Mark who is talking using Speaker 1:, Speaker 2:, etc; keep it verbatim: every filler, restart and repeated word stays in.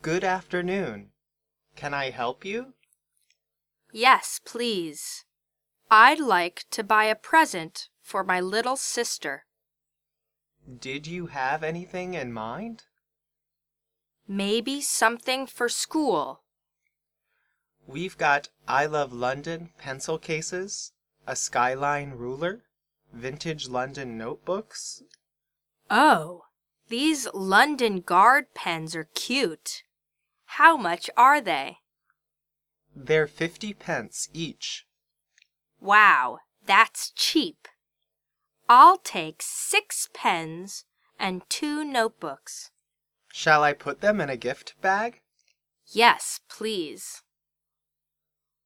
Speaker 1: Good afternoon. Can I help you?
Speaker 2: Yes, please. I'd like to buy a present for my little sister.
Speaker 1: Did you have anything in mind?
Speaker 2: Maybe something for school.
Speaker 1: We've got I Love London pencil cases, a Skyline ruler, vintage London notebooks.
Speaker 2: Oh, these London Guard pens are cute. How much are they?
Speaker 1: They're fifty pence each.
Speaker 2: Wow, that's cheap. I'll take six pens and two notebooks.
Speaker 1: Shall I put them in a gift bag?
Speaker 2: Yes, please.